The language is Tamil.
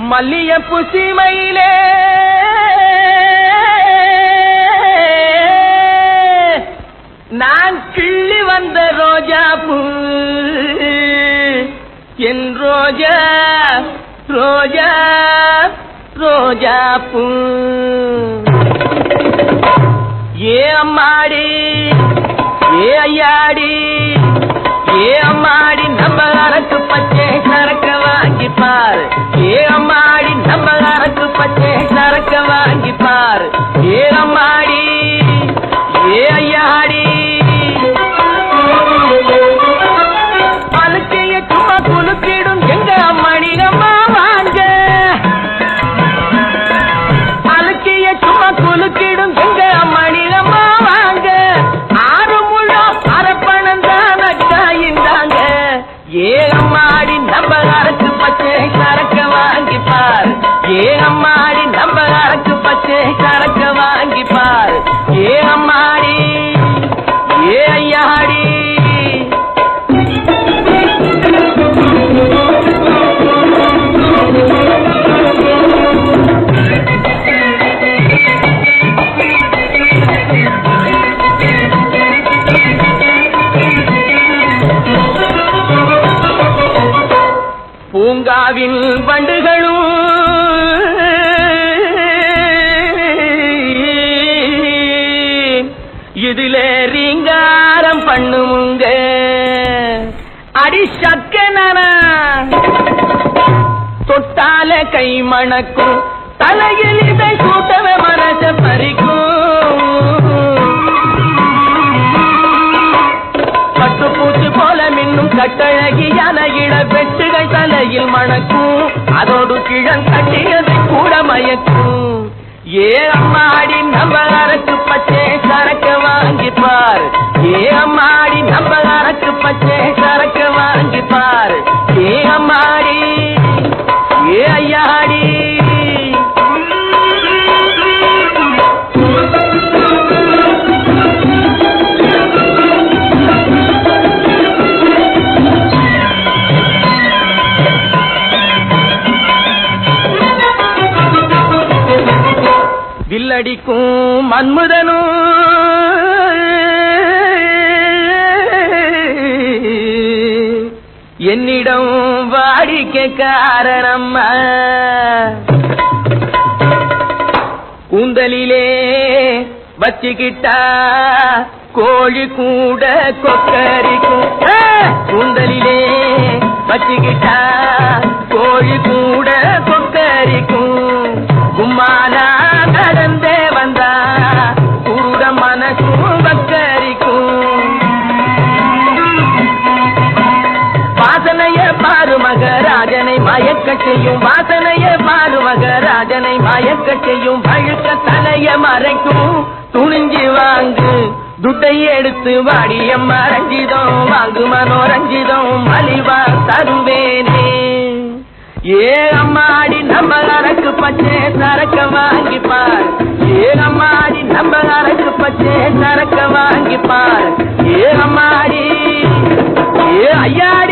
மல்லியப்பூ சீமையிலே நான் கிள்ளி வந்த ரோஜா பூ என் ரோஜா ரோஜா ரோஜா பூ ஏ அம்மாடி ஏ ஐயாடி ஏ அம்மாடி நம்ம அரக்கு பச்சை சரக்க வாங்கிப்பார் ஏ அம்மாடி நம்ம அரக்கு பச்சை சரக்க வாங்கிப்பார் ஏ அம்மாடி ஏ ஐயாடி பழுக்கைய சும்மா குலுக்கிடும் எங்க அம்மாடி அம்மா வாங்க பழுக்கைய சும்மா குலுக்கிடும் எங்க அம்மாடி அம்மா வாங்க ஆறு முழம் அரப்பணம் தான் அக்காயிந்தாங்க ஏ அம்மாடி நம்ம அரக்கு பச்சை சரக்க வாங்கிப்பார் ஏ அம்மாடி நம்ம அரக்கு பச்சை சரக்க வாங்கிப்பார் ஏ அம்மாடி ஏ ஐயாடி பூங்காவின் வண்டுகளும் இதிலே ரீங்காரம் பண்ணுங்க அடி சக்கன தொட்டால கை மணக்கும் தலையில் இதை கூட்டவே மனச பறிக்கும் பட்டுப்பூச்சி போல மின்னும் கட்டழகியான இட வெட்டுகள் தலையில் மணக்கும் அதோடு கிழன் கட்டியதை கூட மயக்கும் ஏ அம்மாடி நம்ம அரக்கு பச்சை சரக்க வாங்கிப்பார் ஏ அம்மாடி நம்ம அரக்கு பச்சை சரக்க வாங்கிப்பார் ஏ அம்மாடி ஏ ஐயாடி வில்லடிக்கும் மன்முதனும் என்னிடம் வாடிக்கைக்காரனம்மா கூந்தலிலே வச்சுக்கிட்டா கோழி கூட கொக்கரிக்கும் கூந்தலிலே வச்சுக்கிட்டா கோழி கூட கொக்கரிக்கும் கும்மானா நடந்தே வந்தா குருட மனசும் வக்கரிக்கும் வாசனைய பாரு மகராஜனை மயக்க செய்யும் வாசனைய பாரு மகராஜனை மயக்க செய்யும் பழுக்க தலைய மறைக்கும் துணிஞ்சு வாங்கு துட்டை எடுத்து வாடிய மறைஞ்சிதோம் வாங்கு மனோரஞ்சிதோம் மலிவா தருவேனே ஏ அம்மாடி நம்ம அரக்கு பச்சை சரக்க வாங்கிப்பார் ஏ அம்மாடி நம்ம அரக்கு பச்சை சரக்க வாங்கிப்பார் ஏ அம்மாடி ஏ ஐயா